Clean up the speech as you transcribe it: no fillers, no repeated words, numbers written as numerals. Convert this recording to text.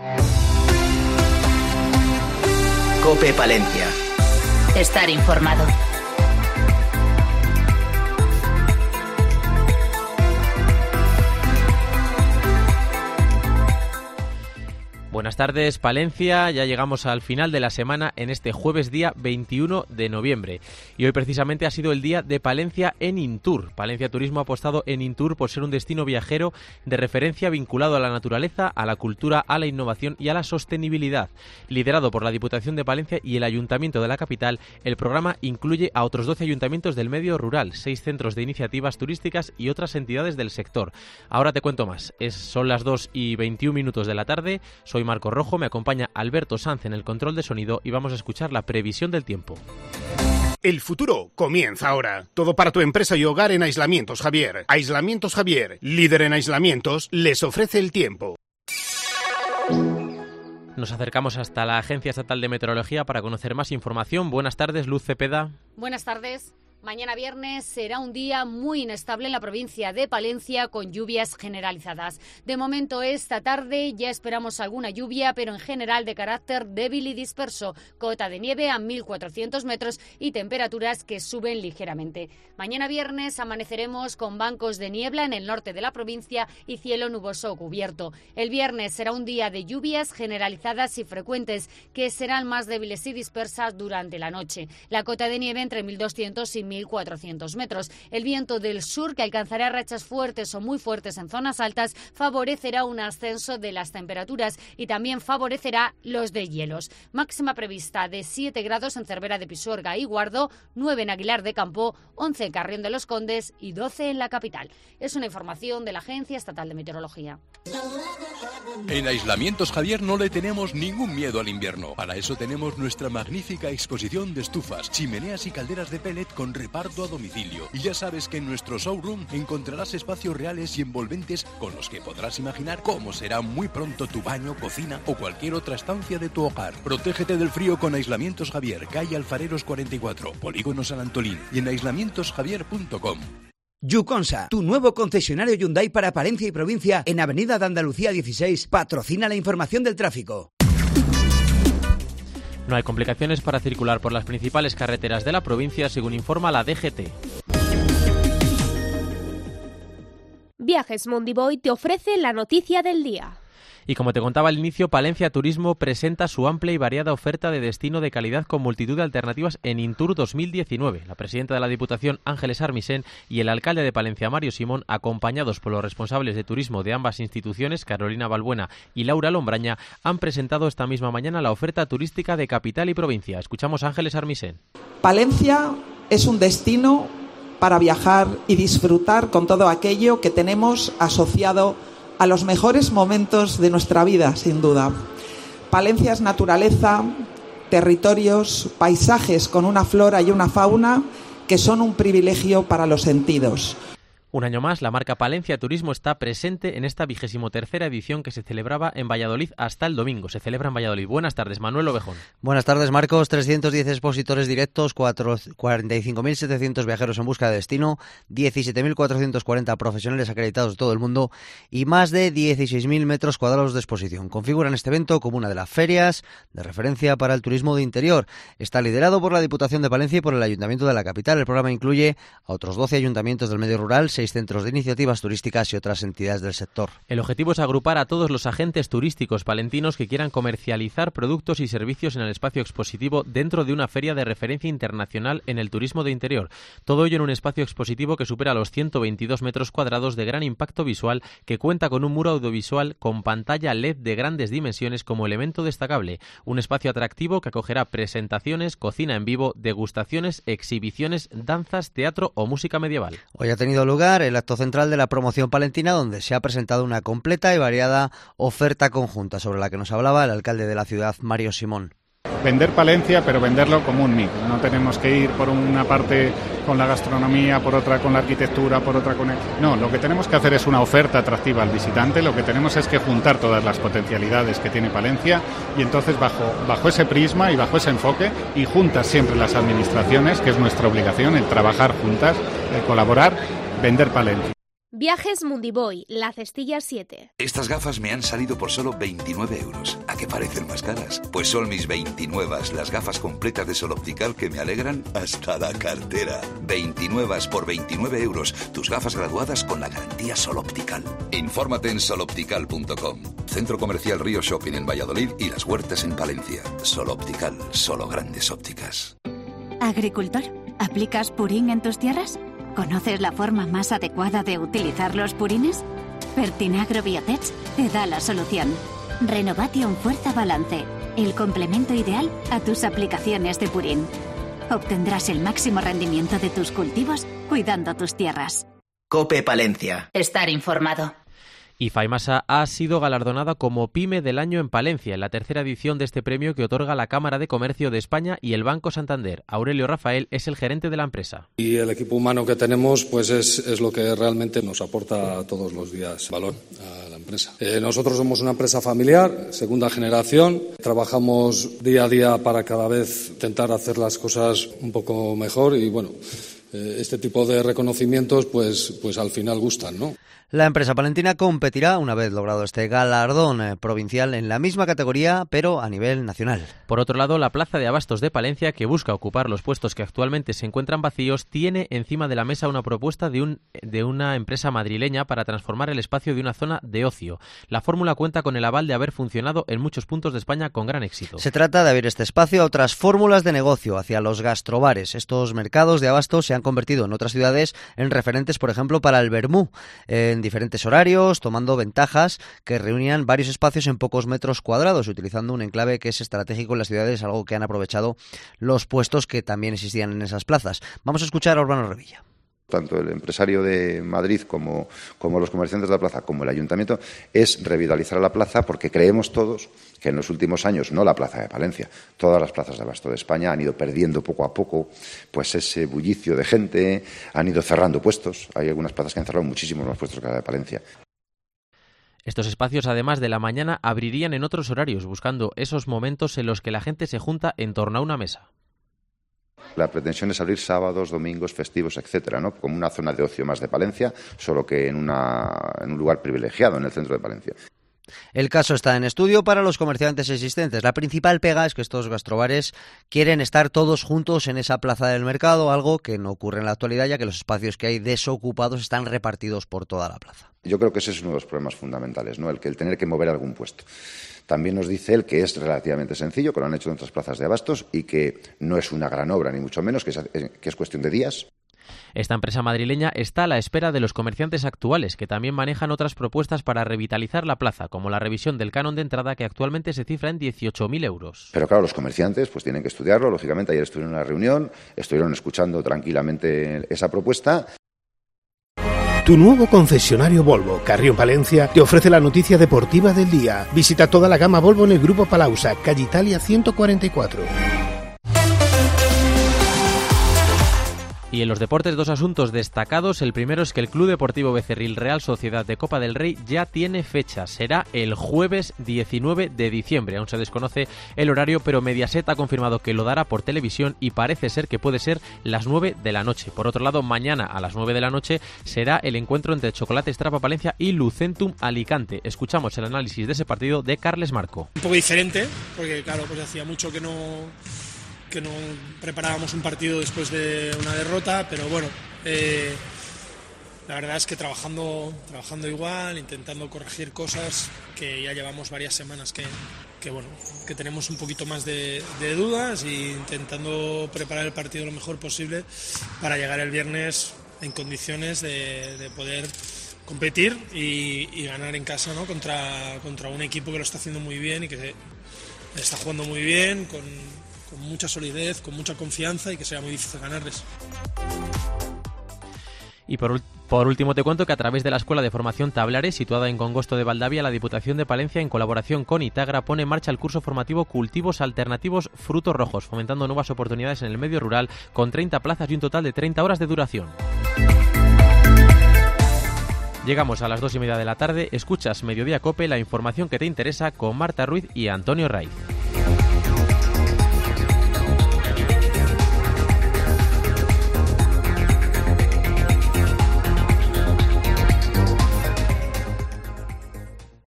COPE Palencia. Estar informado. Buenas tardes, Palencia. Ya llegamos al final de la semana en este jueves día 21 de noviembre. Y hoy precisamente ha sido el día de Palencia en Intour. Palencia Turismo ha apostado en Intour por ser un destino viajero de referencia vinculado a la naturaleza, a la cultura, a la innovación y a la sostenibilidad. Liderado por la Diputación de Palencia y el Ayuntamiento de la capital, el programa incluye a otros 12 ayuntamientos del medio rural, 6 centros de iniciativas turísticas y otras entidades del sector. Ahora te cuento más. Son las 2:21 de la tarde. Soy Marco Rojo, me acompaña Alberto Sanz en el control de sonido y vamos a escuchar la previsión del tiempo. El futuro comienza ahora. Todo para tu empresa y hogar en Aislamientos Javier. Aislamientos Javier, líder en aislamientos, les ofrece el tiempo. Nos acercamos hasta la Agencia Estatal de Meteorología para conocer más información. Buenas tardes, Luz Cepeda. Buenas tardes. Mañana viernes será un día muy inestable en la provincia de Palencia con lluvias generalizadas. De momento esta tarde ya esperamos alguna lluvia, pero en general de carácter débil y disperso. Cota de nieve a 1.400 metros y temperaturas que suben ligeramente. Mañana viernes amaneceremos con bancos de niebla en el norte de la provincia y cielo nuboso o cubierto. El viernes será un día de lluvias generalizadas y frecuentes que serán más débiles y dispersas durante la noche. La cota de nieve entre 1.200 y 1.400 metros. El viento del sur, que alcanzará rachas fuertes o muy fuertes en zonas altas, favorecerá un ascenso de las temperaturas y también favorecerá los deshielos. Máxima prevista de 7 grados en Cervera de Pisuerga y Guardo, 9 en Aguilar de Campo, 11 en Carrión de los Condes y 12 en la capital. Es una información de la Agencia Estatal de Meteorología. En Aislamientos Javier no le tenemos ningún miedo al invierno. Para eso tenemos nuestra magnífica exposición de estufas, chimeneas y calderas de pellet con reparto a domicilio. Y ya sabes que en nuestro showroom encontrarás espacios reales y envolventes con los que podrás imaginar cómo será muy pronto tu baño, cocina o cualquier otra estancia de tu hogar. Protégete del frío con Aislamientos Javier, calle Alfareros 44, Polígono San Antolín y en aislamientosjavier.com. Yuconsa, tu nuevo concesionario Hyundai para Palencia y provincia en Avenida de Andalucía 16, patrocina la información del tráfico. No hay complicaciones para circular por las principales carreteras de la provincia, según informa la DGT. Viajes Mondiboy te ofrece la noticia del día. Y como te contaba al inicio, Palencia Turismo presenta su amplia y variada oferta de destino de calidad con multitud de alternativas en Intour 2019. La presidenta de la Diputación, Ángeles Armisen, y el alcalde de Palencia, Mario Simón, acompañados por los responsables de turismo de ambas instituciones, Carolina Balbuena y Laura Lombraña, han presentado esta misma mañana la oferta turística de capital y provincia. Escuchamos a Ángeles Armisen. Palencia es un destino para viajar y disfrutar con todo aquello que tenemos asociado a los mejores momentos de nuestra vida, sin duda. Palencia es naturaleza, territorios, paisajes con una flora y una fauna que son un privilegio para los sentidos. Un año más, la marca Palencia Turismo está presente en esta 23ª edición que se celebraba en Valladolid hasta el domingo. Se celebra en Valladolid. Buenas tardes, Manuel Ovejón. Buenas tardes, Marcos. 310 expositores directos, 45.700 viajeros en busca de destino, 17.440 profesionales acreditados de todo el mundo y más de 16.000 metros cuadrados de exposición. Configuran este evento como una de las ferias de referencia para el turismo de interior. Está liderado por la Diputación de Palencia y por el Ayuntamiento de la capital. El programa incluye a otros 12 ayuntamientos del medio rural, 6 centros de iniciativas turísticas y otras entidades del sector. El objetivo es agrupar a todos los agentes turísticos palentinos que quieran comercializar productos y servicios en el espacio expositivo dentro de una feria de referencia internacional en el turismo de interior. Todo ello en un espacio expositivo que supera los 122 metros cuadrados de gran impacto visual, que cuenta con un muro audiovisual con pantalla LED de grandes dimensiones como elemento destacable. Un espacio atractivo que acogerá presentaciones, cocina en vivo, degustaciones, exhibiciones, danzas, teatro o música medieval. Hoy ha tenido lugar el acto central de la promoción palentina, donde se ha presentado una completa y variada oferta conjunta, sobre la que nos hablaba el alcalde de la ciudad, Mario Simón. Vender Palencia, pero venderlo como un mix. No tenemos que ir por una parte con la gastronomía, por otra con la arquitectura, por otra con... No, lo que tenemos que hacer es una oferta atractiva al visitante. Lo que tenemos es que juntar todas las potencialidades que tiene Palencia y entonces bajo ese prisma y bajo ese enfoque y juntas siempre las administraciones, que es nuestra obligación, el trabajar juntas, el colaborar, vender Palencia. Viajes Mundiboy, La Cestilla 7. Estas gafas me han salido por solo 29 euros. ¿A qué parecen más caras? Pues son mis 29, las gafas completas de Sol Optical que me alegran hasta la cartera. 29 por 29 euros. Tus gafas graduadas con la garantía Sol Optical. Infórmate en soloptical.com. Centro Comercial Río Shopping en Valladolid y Las Huertas en Palencia. Sol Optical, solo grandes ópticas. Agricultor, ¿aplicas Purín en tus tierras? ¿Conoces la forma más adecuada de utilizar los purines? Fertinagro Biotech te da la solución. Renovation Fuerza Balance, el complemento ideal a tus aplicaciones de purín. Obtendrás el máximo rendimiento de tus cultivos cuidando tus tierras. COPE Palencia. Estar informado. Y Faimasa ha sido galardonada como PYME del Año en Palencia, en la tercera edición de este premio que otorga la Cámara de Comercio de España y el Banco Santander. Aurelio Rafael es el gerente de la empresa. Y el equipo humano que tenemos pues es lo que realmente nos aporta todos los días valor a la empresa. Nosotros somos una empresa familiar, segunda generación. Trabajamos día a día para cada vez intentar hacer las cosas un poco mejor y bueno, este tipo de reconocimientos pues al final gustan, ¿no? La empresa palentina competirá, una vez logrado este galardón provincial, en la misma categoría, pero a nivel nacional. Por otro lado, la Plaza de Abastos de Palencia, que busca ocupar los puestos que actualmente se encuentran vacíos, tiene encima de la mesa una propuesta de una empresa madrileña para transformar el espacio de una zona de ocio. La fórmula cuenta con el aval de haber funcionado en muchos puntos de España con gran éxito. Se trata de abrir este espacio a otras fórmulas de negocio, hacia los gastrobares. Estos mercados de abastos se han convertido en otras ciudades en referentes, por ejemplo, para el vermú, en diferentes horarios, tomando ventajas que reunían varios espacios en pocos metros cuadrados, utilizando un enclave que es estratégico en las ciudades, algo que han aprovechado los puestos que también existían en esas plazas. Vamos a escuchar a Urbano Revilla. Tanto el empresario de Madrid como los comerciantes de la plaza, como el ayuntamiento, es revitalizar la plaza porque creemos todos que en los últimos años, no la plaza de Palencia, todas las plazas de abasto de España han ido perdiendo poco a poco pues ese bullicio de gente, han ido cerrando puestos. Hay algunas plazas que han cerrado muchísimos más puestos que la de Palencia. Estos espacios, además de la mañana, abrirían en otros horarios, buscando esos momentos en los que la gente se junta en torno a una mesa. La pretensión es abrir sábados, domingos, festivos, etcétera, ¿no? Como una zona de ocio más de Palencia, solo que en un lugar privilegiado en el centro de Palencia. El caso está en estudio para los comerciantes existentes. La principal pega es que estos gastrobares quieren estar todos juntos en esa plaza del mercado, algo que no ocurre en la actualidad, ya que los espacios que hay desocupados están repartidos por toda la plaza. Yo creo que ese es uno de los problemas fundamentales, ¿no? El tener que mover algún puesto. También nos dice él que es relativamente sencillo, que lo han hecho en otras plazas de abastos y que no es una gran obra, ni mucho menos, que es cuestión de días. Esta empresa madrileña está a la espera de los comerciantes actuales, que también manejan otras propuestas para revitalizar la plaza, como la revisión del canon de entrada, que actualmente se cifra en 18.000 euros. Pero claro, los comerciantes pues tienen que estudiarlo. Lógicamente, ayer estuvieron en una reunión, estuvieron escuchando tranquilamente esa propuesta. Tu nuevo concesionario Volvo, Carrión Palencia, te ofrece la noticia deportiva del día. Visita toda la gama Volvo en el Grupo Palausa, calle Italia 144. Y en los deportes, dos asuntos destacados. El primero es que el Club Deportivo Becerril Real Sociedad de Copa del Rey ya tiene fecha. Será el jueves 19 de diciembre. Aún se desconoce el horario, pero Mediaset ha confirmado que lo dará por televisión y parece ser que puede ser las 9 de la noche. Por otro lado, mañana a las 9 de la noche será el encuentro entre Chocolate Strapa Palencia y Lucentum Alicante. Escuchamos el análisis de ese partido de Carles Marco. Un poco diferente, porque claro, pues hacía mucho que no preparábamos un partido después de una derrota, pero bueno, la verdad es que trabajando igual, intentando corregir cosas que ya llevamos varias semanas que tenemos un poquito más de dudas, e intentando preparar el partido lo mejor posible para llegar el viernes en condiciones de poder competir y ganar en casa, ¿no? contra un equipo que lo está haciendo muy bien y que está jugando muy bien, con mucha solidez, con mucha confianza y que sea muy difícil ganarles. Y por último te cuento que a través de la Escuela de Formación Tablares, situada en Congosto de Valdavia, la Diputación de Palencia, en colaboración con Itagra, pone en marcha el curso formativo Cultivos Alternativos Frutos Rojos, fomentando nuevas oportunidades en el medio rural, con 30 plazas y un total de 30 horas de duración. Llegamos a las 2:30 de la tarde, escuchas Mediodía COPE, la información que te interesa, con Marta Ruiz y Antonio Raiz.